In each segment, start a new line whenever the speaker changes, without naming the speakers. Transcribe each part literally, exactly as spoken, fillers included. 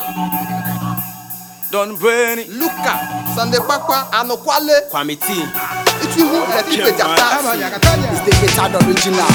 Don Brainy,
Luca, Sunday Papa, Anokwale,
Kwame T.
If you who let people jata, it's the guitar original.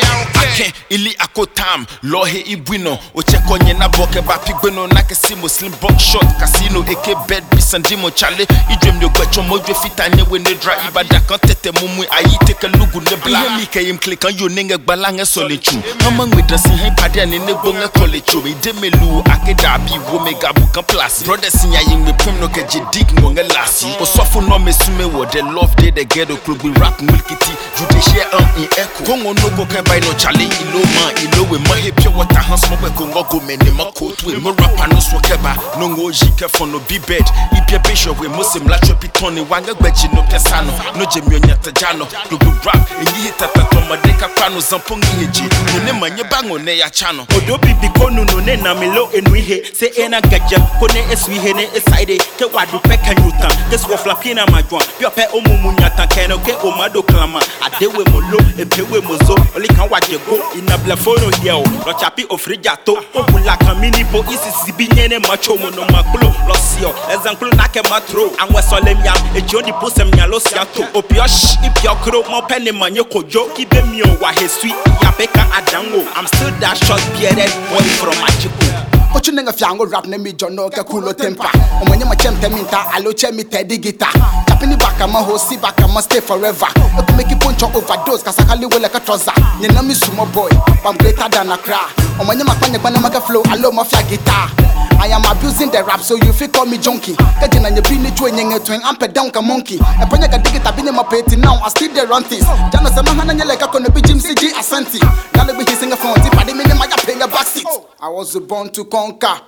Ake ili akotam lohe ibwino ochekonye na boke ba pigweno na kesi muslim box shot casino eke bed bisandimo chale idwem no gwecho modwe fitane we ne dra ibada kan tete mumu ayi teke lugu ne bla ihe mi kayim click an yo nenge gbala nge solichu amang we dressing he pade ne ne bonga college we demelu akeda bi wo mega bukan plus brothers nya yin me pem no keje dig ngo nge lasi osofo no mesume wo the love dey the ghetto club we rap milkiti jude share on in echo kongo no go kan by no chale ilo man ilo we ma he pure water hands mo be kongo go me ne ma coat we mo rap no so keba no ngo jike for no be bed ipia bishop we muslim la chopitoni wanga gbeji no pesano no jemi onyata jano global rap enyi hitata to madeka kwano zampongi heji no ne manye bango ne ya chano
Odo bibi konu no ne na melo enu ihe se ena gaja kone esu ihe ne eside ke wadu peka nyutan ke so flapina majwan bi ope omumu nyata keno ke omado klama adewe molo ebewe mozo oli kan waje go ina blafono hiel lo chapi ofrija to obula kan mini po isisi bi nyene macho mo no maklo losio ezanklo na ke matro anwe solem yam ejo di posem nya lo siato opiosh ipiokro mo pene manye kojo kibe mi o wa hesui ya beka adango I'm still that short bearded boy from Machiko.
Ochunenga fiango rap ne mi jono ke kulo tempa. Omonye ma chemte minta alo chemi tedi guitar. Tapini baka ma ho si baka ma stay forever. Oku make it punch overdose kasakali we like a trouser. Nyena mi sumo boy, I'm greater than a cry. Omonye ma kwanye kwanye ma flow alo mafia guitar. I am abusing the rap so you feel call me junkie. Kaje na nyebi ni chwe nyenge tweng ampe down ka monkey. Eponya ka digita bine ma peti now I still there run things. Jana sema hana nyele ka kono bi Jim C G Asante. Nale bi hissing a phone ti padi mine ma ya penga backseat. I was born to conquer.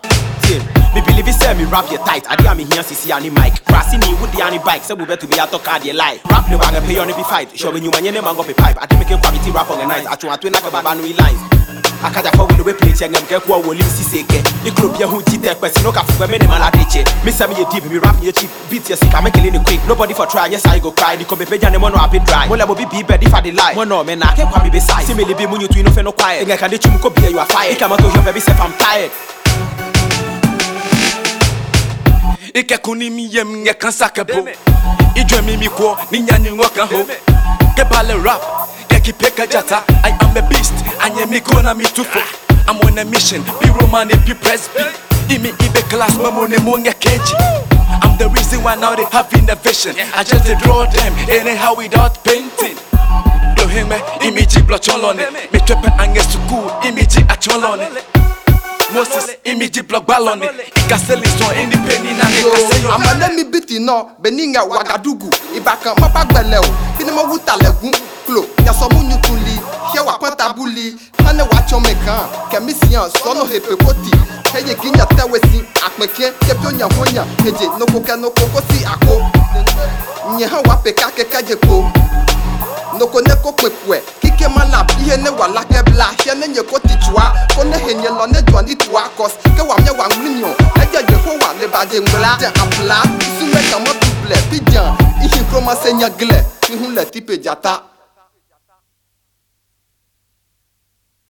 Me believe it say me rap you tight. I dey me here sisi ani mic. Crassi ni would the ani bike. Say we better be a talk car dey lie. Rap no wanga pay on be fight. Show me you man you mango be pipe. I dey make quality rap organize. Atu atu na ka baba no lines. Akaja for we play chengam ke kwa wolim siseke. Ikro bia hu tite kwesi no ka fu me ne mala deche. Me say me ye deep me rap ye cheap. Beat ye sick I make it quick. Nobody for try yes I go cry. The come page and mo no happy dry. Mo le mo be be bed if I dey lie. Mo no me na ke kwa me be side. See me le be mu nyu tu no fe no quiet. Nga kan dey chum ko bia you are fire. Ikama to hear baby say I'm tired.
Ike kuni mi yem nge kansa kebo Idwe mi mi ko ni nyani ngoka ho Ke bale rap Ke kipeka jata I am a beast Anye mi kona mi tufo I'm on a mission Be Roman be press B Imi ibe class mamo ne mo nge keji I'm the reason why now they have innovation I just draw them anyhow without painting Do hime imiji blocholone Me twepe ange suku imiji acholone Moses imiji block ballon ikaseli so independent na nekaseyo
amane mi biti no beninga wagadugu ibaka mapagbele o bini mo wuta legun klo ya so mu nyutuli hie wa pantabuli ane wa chomekan kemisian so no hepekoti heye ginya tewesi apeke kebyo nya honya eje no koke no kokosi ako nye ha wa peka kekejepo noko neko kwepwe kike mala bihe ne wala kebla hie ne nye kotichwa kone henye lo ne dwani tuwa kos ke wa mye wa ngrinyo eje je ho wa le baje ngla de apla sume kamo double pijan ihi kroma senya gle ihun le tipe jata